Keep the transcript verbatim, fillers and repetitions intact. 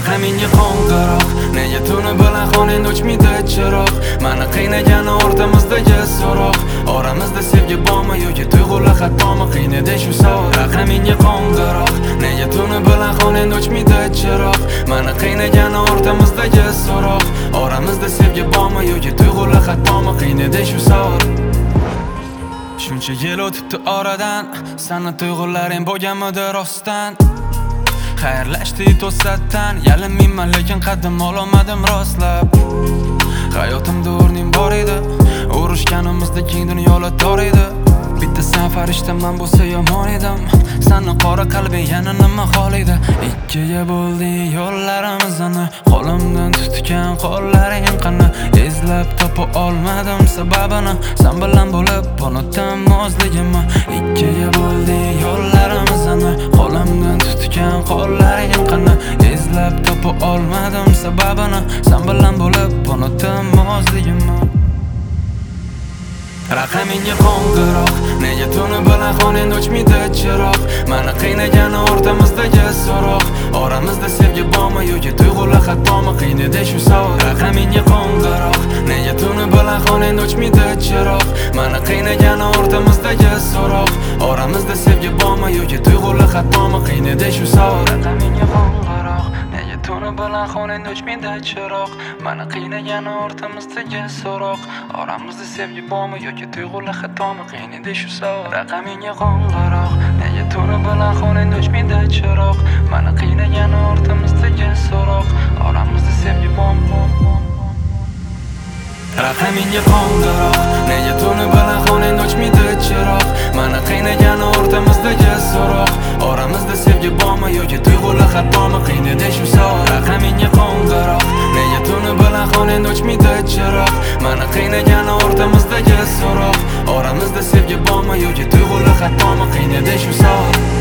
raqamingga qo'ng'iroq, nega tuni bilan xonangda o'chmaydi chiroq? Mani qiynagani o'rtamizdagi so'roq, oramizda sevgi bormi yoki tuyg'ular xatomi? Qiynaydi shu savol. Raqamingga qo'ng'iroq, nega tuni bilan xonangda o'chmaydi chiroq? Mani qiynagani o'rtamizdagi so'roq, oramizda sevgi bormi yoki tuyg'ular xatomi? Qiynaydi shu savol. Shuncha yil o'tibdi oradan, sani tuyg'ularing bo'lganmidi rostdan? Xayrlashdik to'satdan, yalinmayman lekin qadam ololmadim rostlab. Hayotimda o'rning bor edi, urushganimizda keng dunyolar tor edi. Bitta sen farishtaman bo'lsa yomon edim, sani qora qalbing yana nima xohlaydi? Ikkiga bo'lding yo'llarimizni, qo'limdan tutgan qo'llaring qani? Izlab topa olmadim sababini, sen bilan bo'lib unutdim o'zligimni. Ikkiga bo'lding yo'llarimizni, qo'limdan tutgan qo'llaring qani? Izlab topa olmadim sababini, sen bilan bo'lib unutdim o'zligimni. Raqamingga qo'ng'iroq, nega tuni bilan xonangda o'chmaydi chiroq? Mani qiynagani o'rtamizdagi so'roq, oramizda sevgi bormi yoki tuyg'ular xatomi? Qiynaydi shu savol. Raqamingga qo'ng'iroq, nega tuni bilan xonangda o'chmaydi chiroq? Mani qiynagani o'rtamizdagi so'roq, oramizda sevgi bormi yoki tuyg'ular xatomi? Qiynaydi shu savol. Raqamingga qo'ng'iroq, nega tuni bilan xonangda o'chmaydi chiroq? Mani qiynagani o'rtamizdagi so'roq, oramizda sevgi bormi yoki tuyg'ular xatomi? Qiynaydi shu savol. Raqamingga qo'ng'iroq, nega tuni bilan xonangda o'chmaydi chiroq? Mani qiynagani o'rtamizdagi so'roq, oramizda sevgi bormi? Raqamingga qo'ng'iroq, nega tuni bilan xonangda o'chmaydi chiroq? Mani qiynagani o'rtamizdagi so'roq, oramizda sevgi bormi yoki tuyg'ular xatomi? Qiynaydi shu savol. Raqamingga qo'ng'iroq, nega tuni bilan xonangda o'chmaydi chiroq? Mani qiynagani o'rtamizdagi so'roq, oramizda sevgi bormi yoki tuyg'ular xatomi? Qiynaydi shu savol.